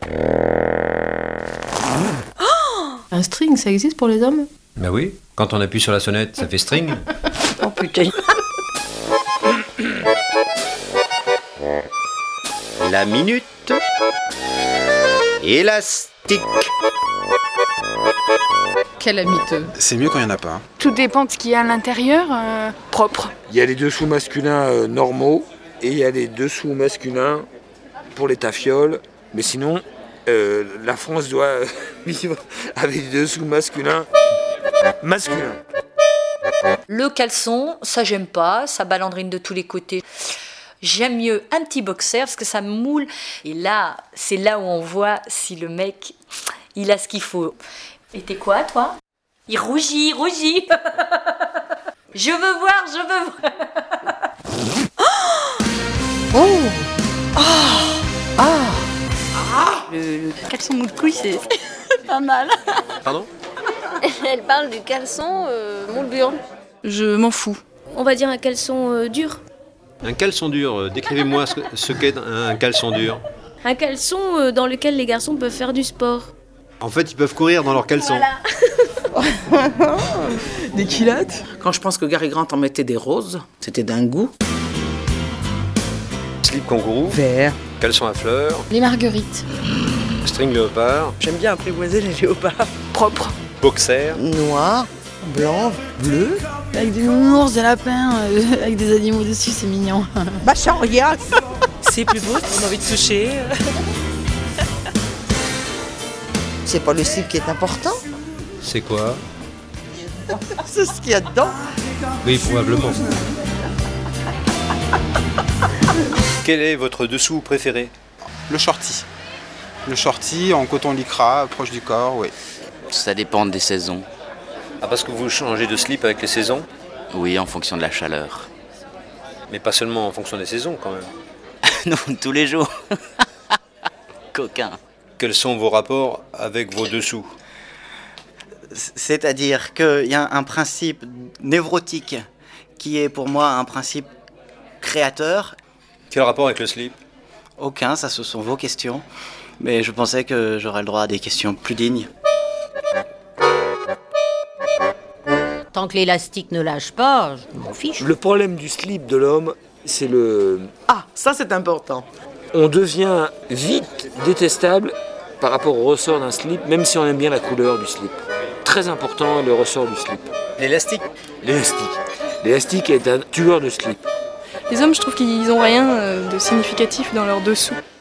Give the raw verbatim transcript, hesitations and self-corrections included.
Un string, ça existe pour les hommes ? Bah oui, quand on appuie sur la sonnette, ça fait string. Oh putain. La minute élastique. Quel amiteux. C'est mieux quand il n'y en a pas. Tout dépend de ce qu'il y a à l'intérieur, euh, propre. Il y a les dessous masculins euh, normaux et il y a les dessous masculins pour les tafioles. Mais sinon, euh, la France doit euh, vivre avec des dessous masculins masculins. Le caleçon, ça j'aime pas, ça balandrine de tous les côtés. J'aime mieux un petit boxer parce que ça moule. Et là, c'est là où on voit si le mec, il a ce qu'il faut. Et t'es quoi, toi ? Il rougit, il rougit. Je veux voir, je veux voir. Oh Ah Ah Le, le caleçon mou de couille, c'est Pas mal. Pardon ? Elle parle du caleçon euh, moule burn. Je m'en fous. On va dire un caleçon euh, dur. Un caleçon dur, décrivez-moi ce, ce qu'est un caleçon dur. Un caleçon euh, dans lequel les garçons peuvent faire du sport. En fait, ils peuvent courir dans leur caleçon. Voilà. Des culottes ? Quand je pense que Gary Grant en mettait des roses, c'était d'un goût. Slip kangourou, Vert. caleçon à fleurs, Les marguerites. string léopard, J'aime bien apprivoiser les léopards. Propre. boxer, Noir, blanc, bleu. Avec des nounours, des lapins, euh, avec des animaux dessus, c'est mignon. Bah, regarde. C'est plus beau, on a envie de toucher. C'est pas le slip qui est important, c'est quoi ? c'est ce qu'il y a dedans. Oui, probablement. Quel est votre dessous préféré ? Le shorty. Le shorty en coton lycra, proche du corps, oui. Ça dépend des saisons. Ah, parce que vous changez de slip avec les saisons ? Oui, en fonction de la chaleur. Mais pas seulement en fonction des saisons, quand même. Non, tous les jours. Coquin. Quels sont vos rapports avec vos dessous ? C'est-à-dire qu'il y a un principe névrotique qui est pour moi un principe créateur. Quel rapport avec le slip ? Aucun, ça ce sont vos questions. Mais je pensais que j'aurais le droit à des questions plus dignes. Tant que l'élastique ne lâche pas, je m'en fiche. Le problème du slip de l'homme, c'est le... Ah, ça c'est important. On devient vite détestable par rapport au ressort d'un slip, même si on aime bien la couleur du slip. Très important, le ressort du slip. L'élastique ? L'élastique. L'élastique est un tueur de slip. Les hommes, je trouve qu'ils ont rien euh, de significatif dans leur dessous.